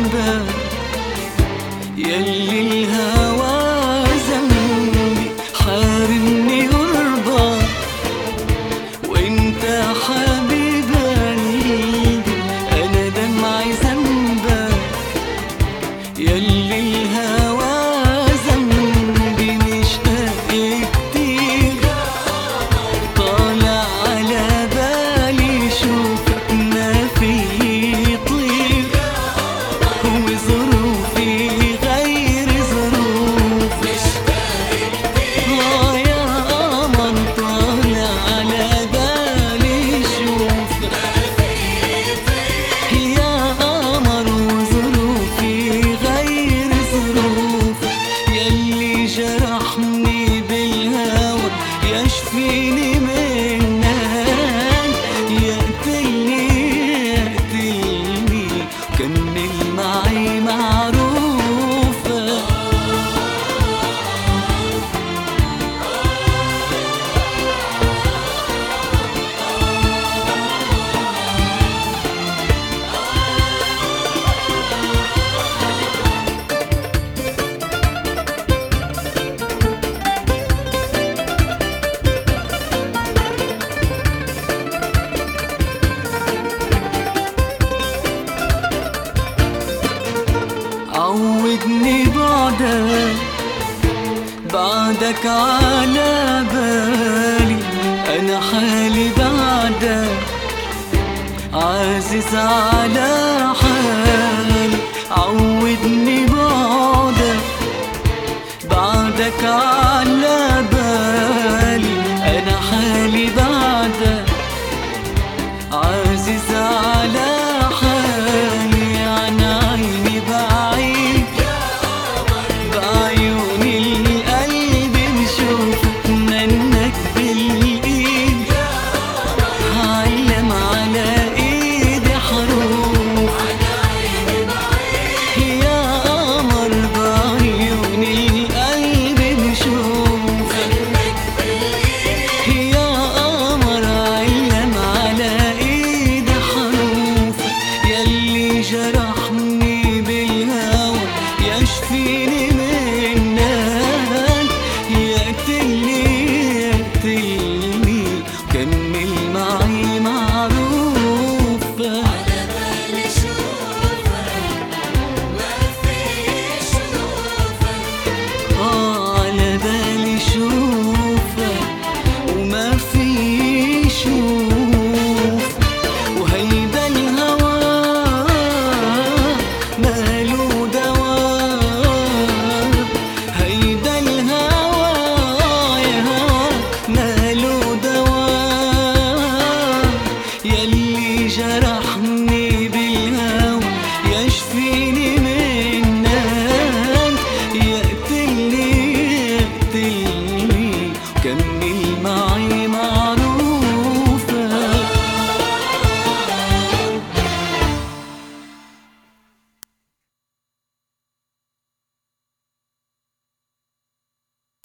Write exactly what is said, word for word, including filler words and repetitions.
ذنبك يلي الهوى ذنبي حارمني قربك وانت حبيب قلبي انا دمعي ذنبك يلي الهوى ذنبي مشتاق كتير طالع على بالي شوفك ما في طير وظروفي غير ظروف مشتاق كتير اه يا قمر طالع على بالي شوفك ما في طير يا قمر وظروفي غير ظروفك يلي جرحني بالهوى يشفيني منك يقتلني يقتلني كمل معي معروفة عودني بعدك بعدك على بالي أنا حالي بعدك عازز على حالي